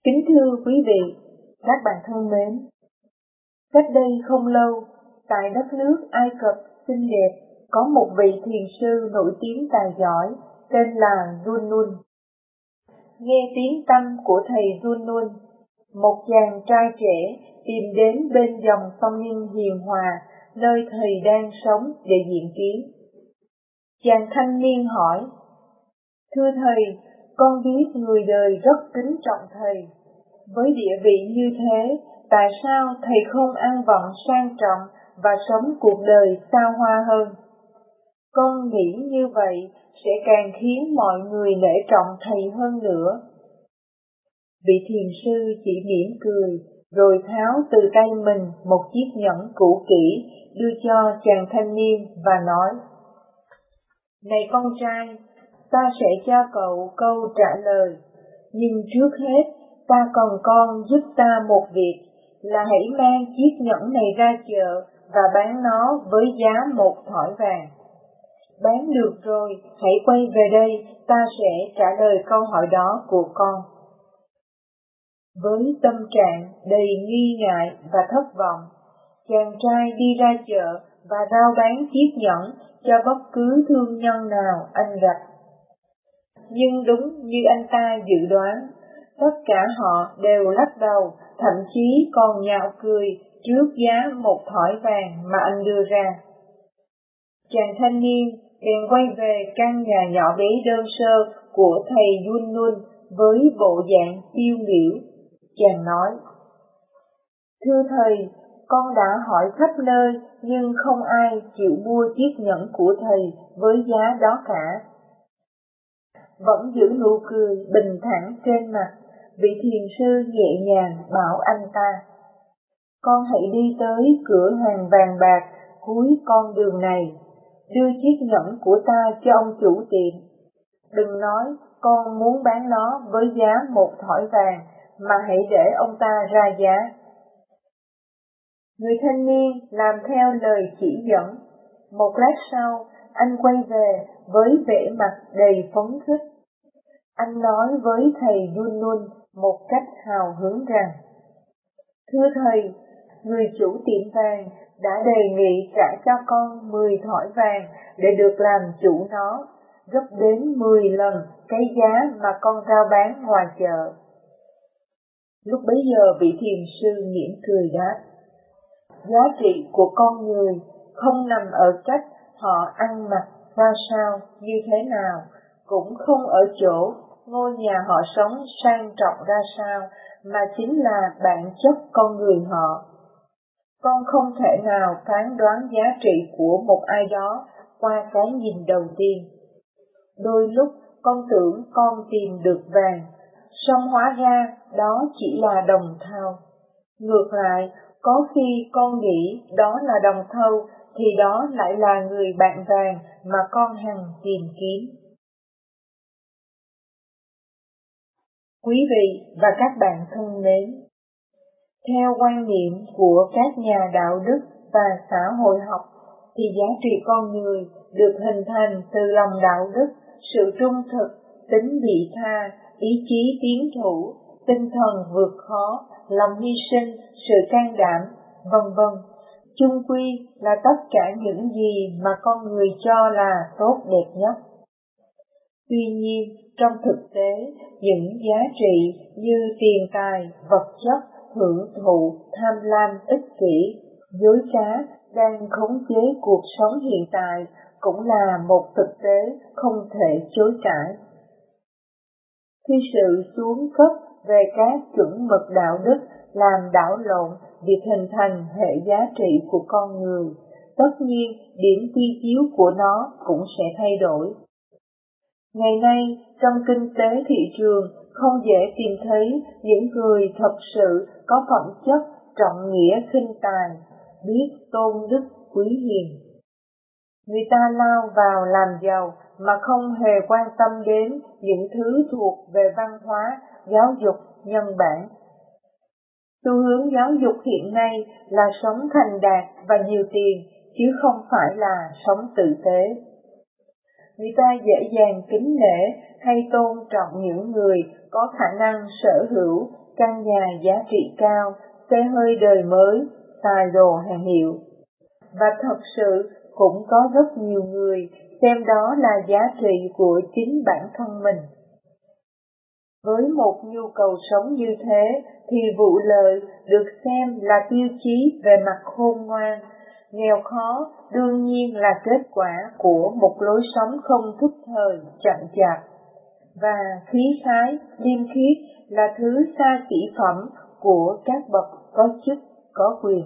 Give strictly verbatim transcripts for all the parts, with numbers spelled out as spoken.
Kính thưa quý vị, các bạn thân mến, cách đây không lâu, tại đất nước Ai Cập xinh đẹp, có một vị thiền sư nổi tiếng tài giỏi tên là Giun-nun. Nghe tiếng tăm của thầy Giun-nun, một chàng trai trẻ tìm đến bên dòng sông Ninh hiền hòa, nơi thầy đang sống để diện kiến. Chàng thanh niên hỏi: "Thưa thầy, con biết người đời rất kính trọng thầy. Với địa vị như thế, tại sao thầy không ăn vận sang trọng và sống cuộc đời xa hoa hơn? Con nghĩ như vậy sẽ càng khiến mọi người nể trọng thầy hơn nữa." Vị thiền sư chỉ mỉm cười, rồi tháo từ tay mình một chiếc nhẫn cũ kỹ đưa cho chàng thanh niên và nói: "Này con trai, ta sẽ cho cậu câu trả lời, nhưng trước hết ta cần con giúp ta một việc, là hãy mang chiếc nhẫn này ra chợ và bán nó với giá một thỏi vàng. Bán được rồi, hãy quay về đây, ta sẽ trả lời câu hỏi đó của con." Với tâm trạng đầy nghi ngại và thất vọng, chàng trai đi ra chợ và rao bán chiếc nhẫn cho bất cứ thương nhân nào anh gặp. Nhưng đúng như anh ta dự đoán, tất cả họ đều lắc đầu, thậm chí còn nhạo cười trước giá một thỏi vàng mà anh đưa ra. Chàng thanh niên bèn quay về căn nhà nhỏ bé đơn sơ của thầy Giun-nun với bộ dạng tiêu nghỉu. Chàng nói: "Thưa thầy, con đã hỏi khắp nơi nhưng không ai chịu mua chiếc nhẫn của thầy với giá đó cả." Vẫn giữ nụ cười bình thản trên mặt, vị thiền sư nhẹ nhàng bảo anh ta: "Con hãy đi tới cửa hàng vàng bạc cuối con đường này, đưa chiếc nhẫn của ta cho ông chủ tiệm. Đừng nói con muốn bán nó với giá một thỏi vàng, mà hãy để ông ta ra giá." Người thanh niên làm theo lời chỉ dẫn. Một lát sau, anh quay về với vẻ mặt đầy phấn khích. Anh nói với thầy Giun-nun một cách hào hứng rằng: "Thưa thầy, người chủ tiệm vàng đã đề nghị trả cho con mười thỏi vàng để được làm chủ nó, gấp đến mười lần cái giá mà con rao bán ngoài chợ." Lúc bấy giờ vị thiền sư mỉm cười đáp: "Giá trị của con người không nằm ở cách họ ăn mặc ra sao như thế nào, cũng không ở chỗ ngôi nhà họ sống sang trọng ra sao, mà chính là bản chất con người họ. Con không thể nào phán đoán giá trị của một ai đó qua cái nhìn đầu tiên. Đôi lúc con tưởng con tìm được vàng, song hóa ra đó chỉ là đồng thau. Ngược lại, có khi con nghĩ đó là đồng thau, thì đó lại là người bạn vàng mà con hằng tìm kiếm." Quý vị và các bạn thân mến, theo quan niệm của các nhà đạo đức và xã hội học, thì giá trị con người được hình thành từ lòng đạo đức, sự trung thực, tính vị tha, ý chí tiến thủ, tinh thần vượt khó, lòng hy sinh, sự can đảm, vân vân. Chung quy là tất cả những gì mà con người cho là tốt đẹp nhất. Tuy nhiên, trong thực tế, những giá trị như tiền tài, vật chất, hưởng thụ, tham lam, ích kỷ, dối trá đang khống chế cuộc sống hiện tại cũng là một thực tế không thể chối cãi. Khi sự xuống cấp về các chuẩn mực đạo đức làm đảo lộn việc hình thành hệ giá trị của con người, tất nhiên điểm quy chiếu của nó cũng sẽ thay đổi. Ngày nay, trong kinh tế thị trường, không dễ tìm thấy những người thật sự có phẩm chất trọng nghĩa khinh tài, biết tôn đức quý hiền. Người ta lao vào làm giàu mà không hề quan tâm đến những thứ thuộc về văn hóa, giáo dục, nhân bản. Xu hướng giáo dục hiện nay là sống thành đạt và nhiều tiền, chứ không phải là sống tử tế. Người ta dễ dàng kính nể hay tôn trọng những người có khả năng sở hữu căn nhà giá trị cao, xe hơi đời mới, xài đồ hàng hiệu. Và thật sự cũng có rất nhiều người xem đó là giá trị của chính bản thân mình. Với một nhu cầu sống như thế thì vụ lợi được xem là tiêu chí về mặt khôn ngoan. Nghèo khó đương nhiên là kết quả của một lối sống không thức thời, chậm chạp. Và khí khái, liêm khiết là thứ xa xỉ phẩm của các bậc có chức, có quyền.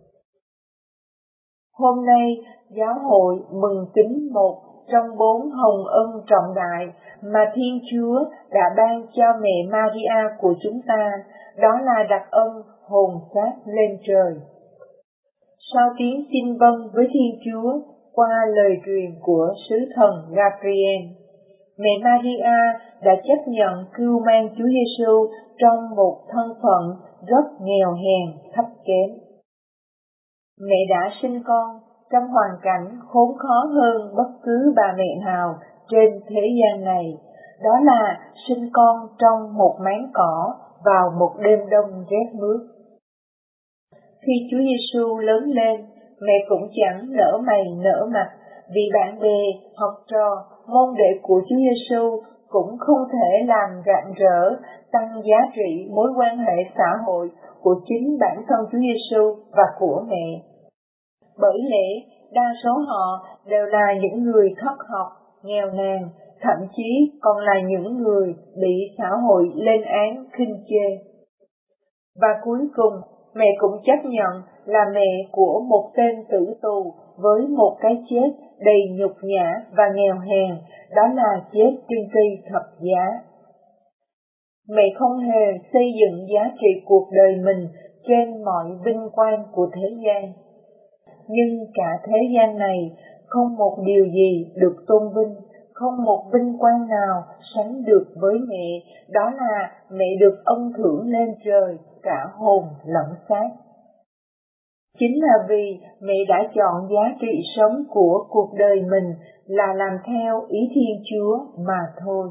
Hôm nay, giáo hội mừng kính một trong bốn hồng ân trọng đại mà Thiên Chúa đã ban cho mẹ Maria của chúng ta, đó là đặt ân hồn xác lên trời. Sau tiếng xin vâng với Thiên Chúa qua lời truyền của sứ thần Gabriel, mẹ Maria đã chấp nhận cưu mang Chúa Giêsu trong một thân phận rất nghèo hèn, thấp kém. Mẹ đã sinh con trong hoàn cảnh khốn khó hơn bất cứ bà mẹ nào trên thế gian này, đó là sinh con trong một máng cỏ vào một đêm đông rét mướt. Khi Chúa Giêsu lớn lên, mẹ cũng chẳng nở mày nở mặt, vì bạn bè, học trò, môn đệ của Chúa Giêsu cũng không thể làm rạng rỡ, tăng giá trị mối quan hệ xã hội của chính bản thân Chúa Giêsu và của mẹ. Bởi lẽ đa số họ đều là những người thất học, nghèo nàn, thậm chí còn là những người bị xã hội lên án khinh chê. Và cuối cùng, mẹ cũng chấp nhận là mẹ của một tên tử tù với một cái chết đầy nhục nhã và nghèo hèn, đó là chết trên cây thập giá. Mẹ không hề xây dựng giá trị cuộc đời mình trên mọi vinh quang của thế gian. Nhưng cả thế gian này không một điều gì được tôn vinh, không một vinh quang nào sánh được với mẹ, đó là mẹ được ân thưởng lên trời, cả hồn lẫn xác. Chính là vì mẹ đã chọn giá trị sống của cuộc đời mình là làm theo ý Thiên Chúa mà thôi.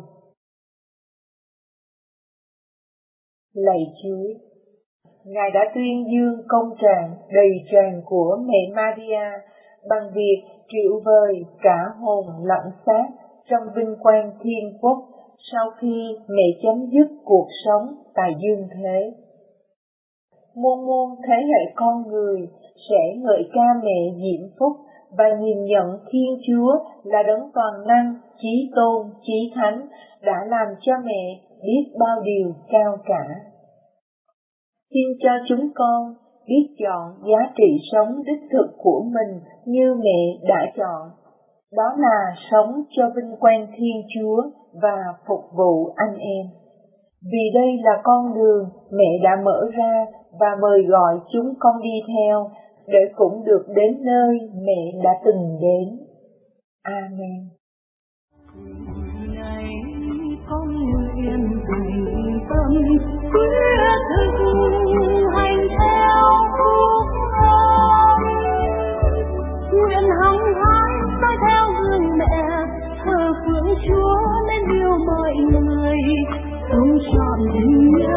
Lạy Chúa, Ngài đã tuyên dương công trạng đầy tràn của mẹ Maria bằng việc triệu vời cả hồn lẫn xác trong vinh quang thiên quốc sau khi mẹ chấm dứt cuộc sống tại dương thế. Muôn muôn thế hệ con người sẽ ngợi ca mẹ diễm phúc và nhìn nhận Thiên Chúa là đấng toàn năng, chí tôn, chí thánh đã làm cho mẹ biết bao điều cao cả. Xin cho chúng con biết chọn giá trị sống đích thực của mình như mẹ đã chọn, đó là sống cho vinh quang Thiên Chúa và phục vụ anh em. Vì đây là con đường mẹ đã mở ra và mời gọi chúng con đi theo, để cũng được đến nơi mẹ đã từng đến. Amen. Này con nguyện thành tâm quyết thực hành theo phúc âm, nguyện hăng hái nói theo gương mẹ, thờ phượng Chúa nên yêu mọi người, sống trọn tình nghĩa